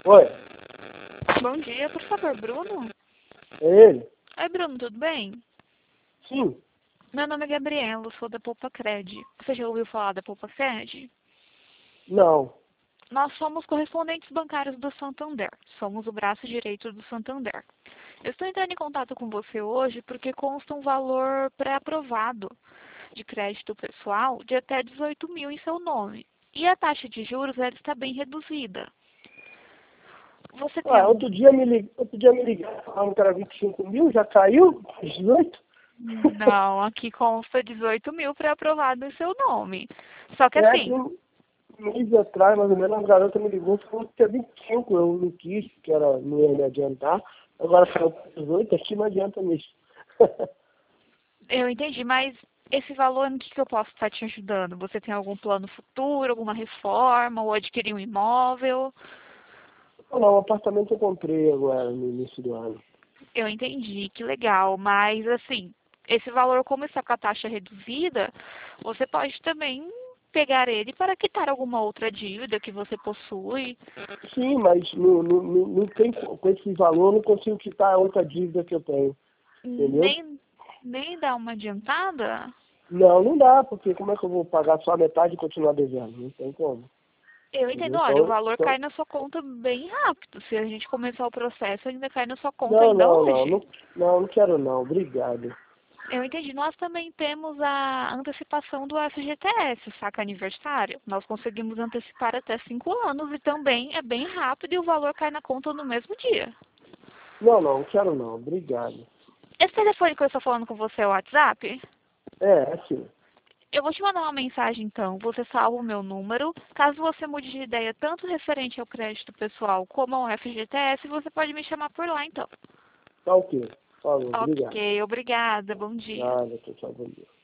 Oi, Bom dia, por favor, Bruno? é ele? Oi, Bruno, tudo bem? Sim. Meu nome é Gabriela, sou da Poupa Cred. Você já ouviu falar da Poupa Cred? Não. Nós somos correspondentes bancários do Santander. Somos o braço direito do Santander. Eu estou entrando em contato com você hoje porque consta um valor pré-aprovado de crédito pessoal de até 18 mil em seu nome. E a taxa de juros ela está bem reduzida. Você tem Ah, algum... outro dia me ligaram, falaram que era 25 mil, já caiu? 18? Não, aqui consta 18 mil pré-aprovado em seu nome. Só que É que assim, um mês atrás, mais ou menos, uma garota me ligou e falou que tinha 25, eu não quis, que era, não ia me adiantar. Agora saiu para 18, aqui não adianta mesmo. eu entendi, mas esse valor, no que eu posso estar te ajudando? Você tem algum plano futuro, alguma reforma, ou adquirir um imóvel? Não, um apartamento eu comprei agora no início do ano. Eu entendi, que legal, mas assim, esse valor, como está com a taxa reduzida, você pode também pegar ele para quitar alguma outra dívida que você possui. Sim, mas não tem, com esse valor eu não consigo quitar a outra dívida que eu tenho, entendeu? Nem dar uma adiantada? Não, não dá, porque como é que eu vou pagar só a metade e continuar devendo? Não tem como. Eu entendo, Entendeu? olha, o valor cai na sua conta bem rápido. Se a gente começar o processo, ainda cai na sua conta Não, ainda não, não, hoje. não, não, não quero não, obrigado. Eu entendi. Nós também temos a antecipação do FGTS, o saque aniversário. Nós conseguimos antecipar até 5 anos e também é bem rápido e o valor cai na conta no mesmo dia. Não, não quero não, obrigado. Esse telefone que eu estou falando com você é o WhatsApp? É, assim, Eu vou te mandar uma mensagem então. Você salva o meu número. Caso você mude de ideia tanto referente ao crédito pessoal como ao FGTS, você pode me chamar por lá então. tá ok. Falou, obrigado. Ok, obrigada. Bom dia. Nada, tchau, tchau, bom dia.